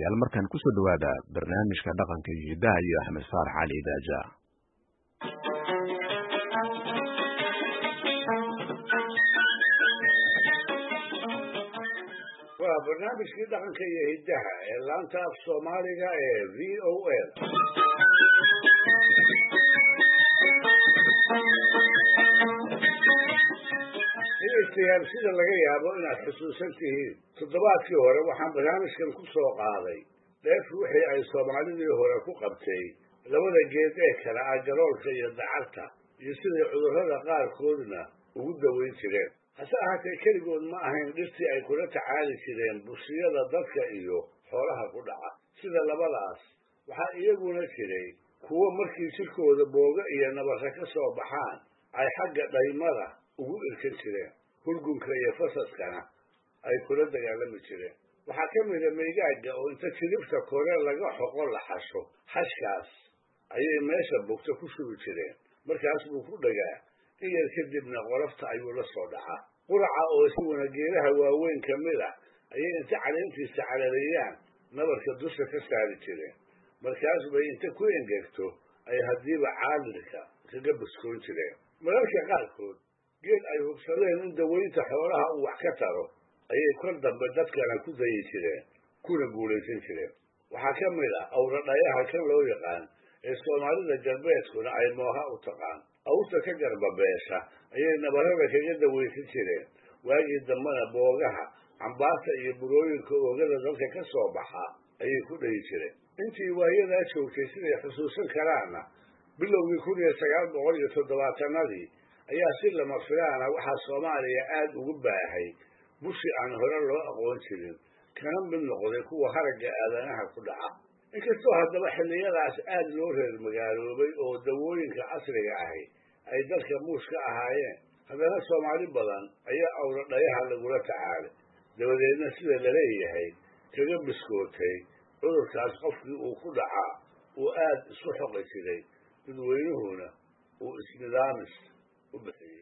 dhegeystayaal markaan ku soo dhawaada barnaamijka dhaqanka iyo hidaha iyo Axmed Faarax Cali Daaja. waa barnaamijkii dhaqanka iyo hidaha ee laanta af Soomaaliga ee VOA. dhegeystayaal sida laga yaabo inaad xusuusan tihiin toddobaadkii hore waxaan barnaamijkan ku soo qaaday dheef wixii ay Soomaalidii hore ku qabtay labada geed ee kala ah galoolka iyo dacarta iyo sidii cudurrada qaarkoodna ugu daweyn jireen. hase ahaatee keligood ma ahayn dhirtii ay kula tacaali jireen bushiyada dadka iyo xoolaha ku dhaca. sida labadaas waxaa iyaguna jiray kuwo markii jirkooda booga iyo nabarra ka soo baxaan ay xagga dhaymada ugu irkan jireen, hurgunka iyo fasaskana ay kula dagaalami jireen. waxaa ka mida meygaaga oo inta jilibta kore laga xoqo la xasho, xashkaas ayay meesha bogta ku shubi jireen, markaas buu ku dhagaa in yar kadibna qolofta ayuu la soo dhacaa. quraca oo isaguna geedaha waaweyn ka mid ah ayay inta caleentiisa calalayaan nabarka dusha ka saari jireen, markaas bay inta ku engegto ay haddiiba caalirka kaga buskoon jireen. mararka qaarkood geed ay hubsadeen in daweynta xoolaha uu wax ka taro ayay kor dambe dadkana ku dayi jireen, kuna guulaysan jireen. waxaa ka mid ah awradhayaha kan loo yaqaan ee Soomaalida galbeedkuna ay mooha u taqaan. awrta ka garbabeesha ayay nabarrada kaga daweysan jireen, waagii dambena boogaha, cambaarta iyo burooyinka oogada dadka ka soo baxa ayay ku dhayi jireen. intii waayadaa joogtay siday xusuusan karaanna bilowgii 1970-adii ayaa si lama filaana waxaa Soomaaliya aad ugu baahay bushi aan hore loo aqoon jirin, kana mid noqday kuwa haragga aadanaha ku dhaca. inkastoo haddaba xilliyadaas aad loo reer magaaloobay oo dawooyinka casriga ahi ay dalka muush ka ahaayeen, haddana Soomaali badan ayaa awradhayaha lagula tacaalay, dabadeedna sida laleeyahay kaga biskootay cudurkaas qofkii uu ku dhacaa uu aad isu xoqi jiray, dadweynuhuna uu isnidaamis u bixiyey.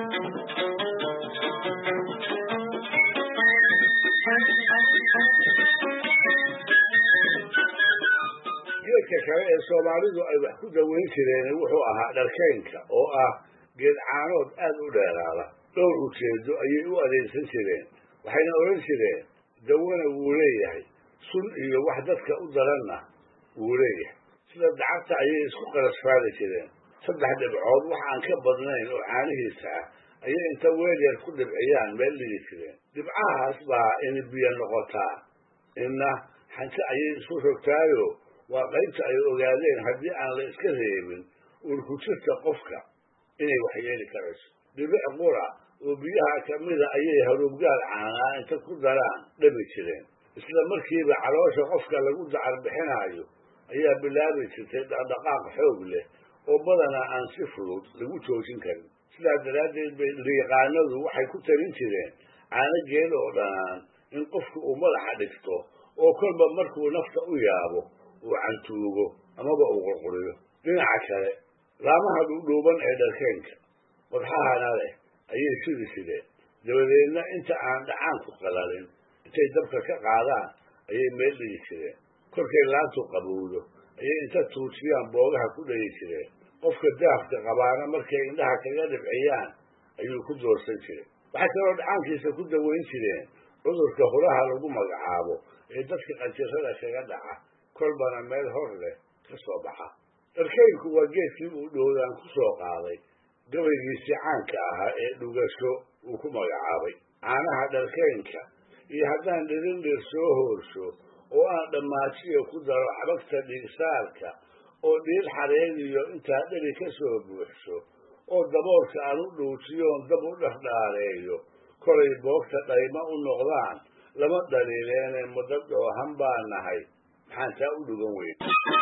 geedka kale ee Soomaalidu ay wax ku daweyn jireen wuxuu ahaa dharkeynka, oo ah geed caanood aad u dheeraada. dhowr ujeedo ayay u adeegsan jireen, waxayna odhan jireen dawana wuu leeyahay, sun iyo wax dadka u daranna wuu leeyahay. sida dacarta ayay isku qarasfaali jireen, 3 dhibcood wax aan ka badnayn oo caanihiisa ah ayay inta weel yar ku dhibciyaan meel dhigi jireen. dhibcahaas baa ina biyo noqotaa, inna xanjo ayay isu rogtaayo waa qaybta ay ogaadeen haddii aan la iska reebin uurku jirta qofka inay waxyeeli karayso. dhibic qura oo biyaha ka mida ayay haruubgaal caanaa inta ku daraan dhami jireen. isla markiiba caloosha qofka lagu dacar bixinaayo ayaa bilaabi jirtay dhaqdhaqaaq xoog leh oo badanaa aan si fudud lagu joojin karin. sidaa daraaddeed bay yaqaanadu waxay ku talin jireen caano geel oo dhanaan in qofku uu madaxa dhigto oo kolba markuu nafta u yaabo uu cantuugo amaba uu qurquriyo. dhinaca kale laamaha dhuudhuuban ee dharkeenka wadxahana leh ayay sudi jireen, dabadeedna inta aan dhacaanku qalalin intay dabka ka qaadaan ayay meel dhigi jireen. kolkay laantu qabowdo ayay inta tuujiyaan boogaha ku dhayi jireen. qofka daafka qabaana markay indhaha kaga dhibciyaan ayuu ku doorsan jiray. waxay kaloo dhacaankiisa ku daweyn jireen cudurka huraha lagu magacaabo ee dadka qanjirrada kaga dhaca, kolbana meel hor leh ka soo baxa. dharkeynku waa geedkii uu dhowdaan ku soo qaaday gabaygiisii caanka ahaa ee dhugasho uu ku magacaabay. caanaha dharkeynka iyo haddaan dhirindhir soo hoorsho oo aan dhammaajiyo ku daro xabagta dhiigsaarka oo dhiir xareediyo intaa dheri ka soo buuxsho oo daboolka aan u dhuujiyoon dab u dhardhaareeyo, kolay boogta dhayma u noqdaan lama dhaliileene muddo dhoohan baa nahay, maxaan taa u dhugan weyn.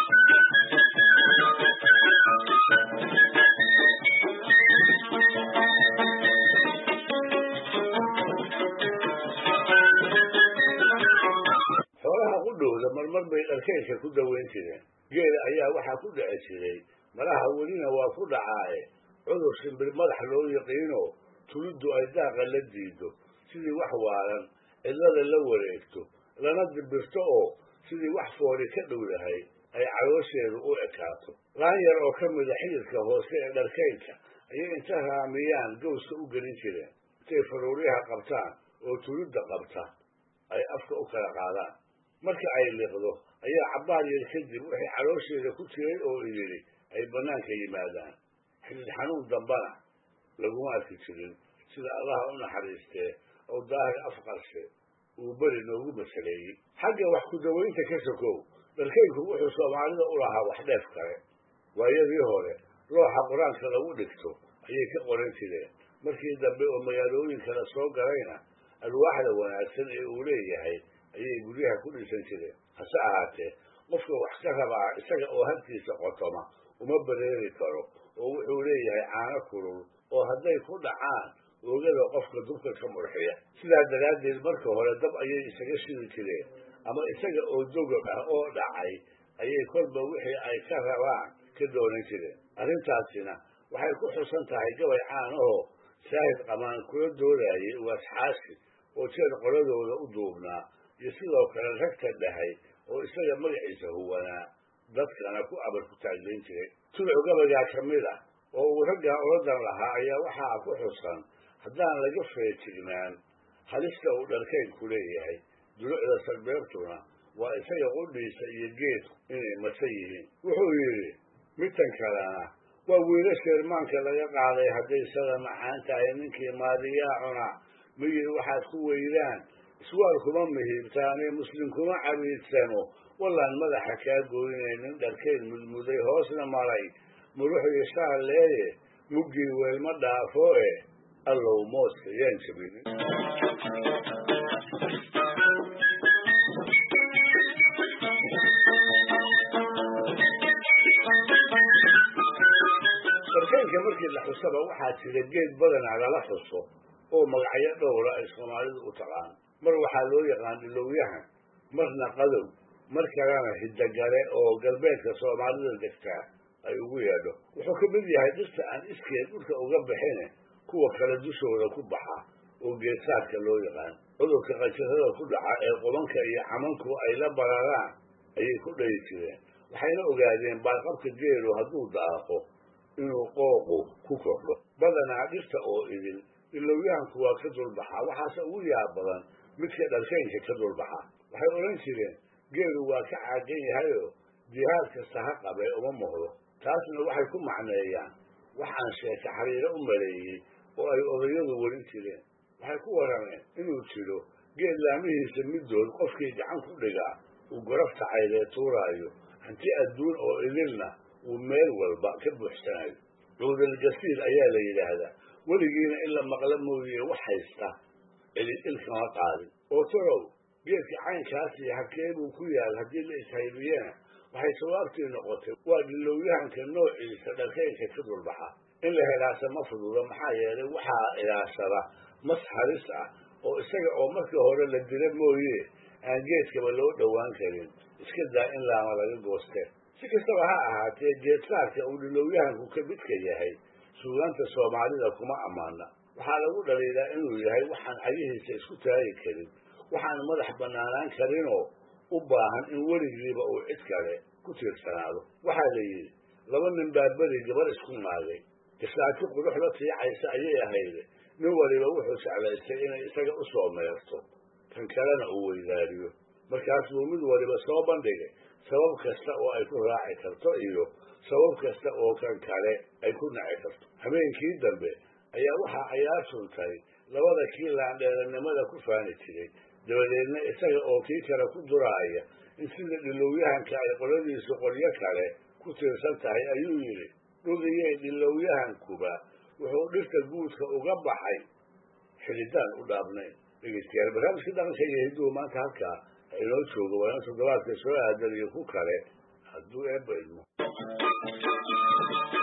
xoolaha qudhowda marmar bay dharkeynka ku daweyn jireen. geela ayaa waxaa ku dhici jiray, malaha welina waa ku dhacaaye, cudur shimbir madax loo yaqiino tuliddu ay daaqa la diido, sidii wax waalan cidlada la wareegto lana dibirto oo sidii wax fooli ka dhow yahay ay caloosheedu u ekaato laan yar oo ka mida xididka hoose ee dharkaynka ayay inta raamiyaan gowska u gelin jireen intay faruuryaha qabtaan oo tulidda qabta ay afka u kala qaadaan marka ay liqdo ayaa cabbaar yar kadib wixii caloosheeda ku jiray oo yidhi ay bannaanka yimaadaan xidid xanuun dambana laguma arki jirin sida allaha u naxariistee oo daahir afqarshe uu beri noogu masaleeyey xagga wax ku dawaynta ka sokow dharkaynku wuxuu soomaalida u lahaa wax dheef kale waayadii hore looxa qur-aanka lagu dhigto ayay ka qoran jireen markii dambe oo magaalooyinka la soo galayna alwaaxda wanaagsan ee uu leeyahay ayay guryaha ku dhisan jireen hase ahaatee qofka wax ka rabaa isaga oo halkiisa qotoma uma bareeri karo oo wuxuu leeyahay caano kulul oo hadday ku dhacaan oogada qofka dubka ka murxiya sidaa daraaddeed marka hore dab ayay isaga shidi jireen ama isaga oo dogog ah oo dhacay ayay kolba wixii ay ka rabaan ka doonan jireen arrintaasina waxay ku xusan tahay gabay caanahoo saahid qamaan kula doodayay waasxaashi oo jeer qoladooda u duubnaa iyo sidoo kale ragta dhahay oo isaga magaciisa huwanaa dadkana ku abar ku taaglayn jiray tuduc gabaygaa ka mid ah oo uu raggaa oladan lahaa ayaa waxaa ku xusan haddaan laga feejignaan halista uu dharkaynku leeyahay dulucda sarbeebtuna waa isaga qudhiisa iyo geedku inay masan yihiin wuxuu yidhi midtan kalena waa wiila sheermaanka laga qaaday hadday sada maxaan tahay ninkii maadiyaa cunaa miyir waxaad ku weydaan iswaal kuma mihiibtaane muslim kuma cabiidsano wallaan madaxa kaa gooynaynin dharkayn mudmuday hoosna maray muruxii shaal leeye muggii weelma dhaafo allow mooska yaan jabinin dharkaynka markii la xusaba waxaa jira geed badanaa lala xuso oo magacyo dhowra ay soomaalidu u taqaan mar waxaa loo yaqaan dhilowyahan marna qadow mar kalena hiddagale oo galbeedka soomaalida degtaa ay ugu yeedho wuxuu ka mid yahay dhirta aan iskeed dhulka uga bixine kuwa kale dushooda ku baxa oo geedsaadka loo yaqaan cudurka qanjirada ku dhaca ee qubanka iyo xamanku ay la bararaan ayay ku dhayi jireen waxayna ogaadeen baalqabka geelu hadduu daaqo inuu qooqu ku kordho badanaa dhirta oo idin dhilowyahanku waa ka dulbaxaa waxaase ugu yaab badan midka dharkaynka ka dulbaxa waxay odhan jireen geelu waa ka caagan yahayoo jihaad kasta ha qabee uma muuqdo taasna waxay ku macneeyaan waxaan sheeka xariiro u maleeyey oo ay odayadu warin jireen waxay ku warameen inuu jiro geed laamihiisa middood qofkii gacan ku dhigaa uu gorafta caydee tuuraayo hanti adduun oo idilna uu meel walba ka buuxsanayo cuudalgasiir ayaa la yidhaahdaa weligiina in la maqla mooye wax haysta ilkama qaadin oo torow geedka caynkaasi hakee buu ku yaal haddii la ishaybiyena waxay sawaabtii noqotay waa dhilowyahanka noociisa dharkaynka ka dulbaxa in la helaasa ma fududa maxaa yeelay waxaa ilaashada mas halis ah oo isaga oo markii hore la dila mooye aan geedkaba loo dhowaan karin iska daa in laama laga gooste si kastaba ha ahaatee geedsaarka uu dhilowyahanku ka midka yahay suugaanta soomaalida kuma ammaana waxaa lagu dhaliilaa inuu yahay waxaan cagihiisa isku taagi karin waxaan madax bannaanaan karinoo u baahan in weligiiba uu cid kale ku tiirsanaado waxaa la yidhi laba nin baa beri gabar isku naagay gasaati qurux la tiicaysa ayay ahayde nin waliba wuxuu jeclaystay inay isaga u soo meerto kan kalena uu weydaariyo markaas buu mid waliba soo bandhigay sabab kasta oo ay ku raaci karto iyo sabab kasta oo kan kale ay ku naci karto habeenkii dambe ayaa waxaa cayaar suntay labada kii laandheeranimada ku faani jiray dabadeedna isaga oo kii kale ku duraaya in sida dhilowyahanka ay qoladiisu qolyo kale ku tiirsan tahay ayuu yidhi dhugiyey dhilowyahankuba wuxuu dhirta guudka uga baxay xididaan u dhaabnayn dhegeystayaal barnaamijka dhaqanka iyo hidduhu maanta halkaa inoo joogo waana toddobaadka soo aadan iyo ku kale hadduu eebba idmo